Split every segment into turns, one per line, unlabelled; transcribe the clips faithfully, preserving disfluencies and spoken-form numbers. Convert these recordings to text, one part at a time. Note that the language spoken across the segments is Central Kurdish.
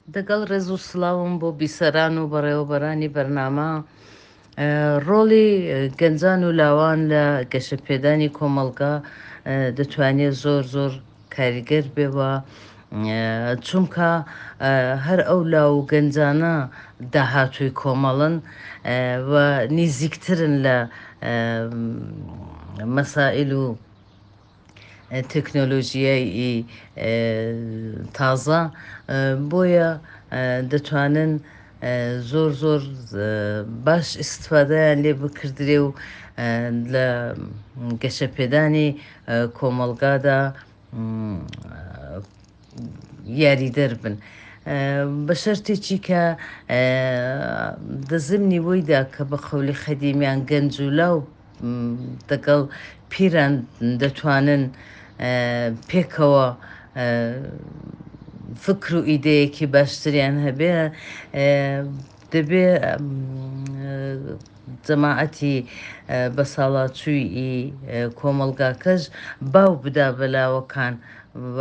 دەگەڵ ڕێز و سڵاوم بۆ بیسەران و بەڕێوەبەرانی بەرنامە. ڕۆڵی گەنجان و لاوان لە گەشەپێدانی کۆمەڵگا دەتوانێت زۆر زۆر کاریگەر بێەوە، چونکە هەر ئەو لاو و گەنجانە داهاتووی کۆمەڵن و نزیکترن لە مەسائل و تەکنۆلۆژیایی تازە، بۆیە دەتوانن زۆر زۆر باش ئیسفادەیان لێ بکردرێ و لە گەشەپێدانی کۆمەڵگادا یاریدەر بن، بە شەرتێکی کە دەزمنی وەیدا کە بە قەولی خەدیمیان گەنج و لاو دەگەڵ پیران دەتوانن پێکەوە فکر و ئیدەیەکی باشتریان هەبێ، دەبێ جەماعەتی بە ساڵاتچووی کۆمەلگاکەش باو بدا بەلاوەکان و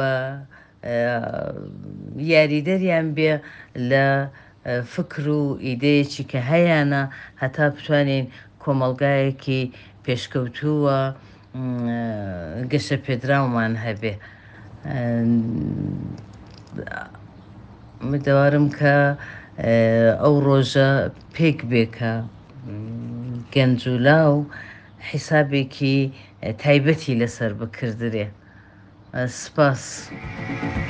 یاریدەریان بێ لە فکر و ئیدەیەکی کە هەیەە هەتا بتوانین کۆمەلگایەکی پێشکەوتووە گەشە پێدراومان هەبێ. دەوارم کە ئەو ڕۆژە پێک بێکە گەنج و لاو حیسابێکی تایبەتی لەسەر بکردرێ. سپاس.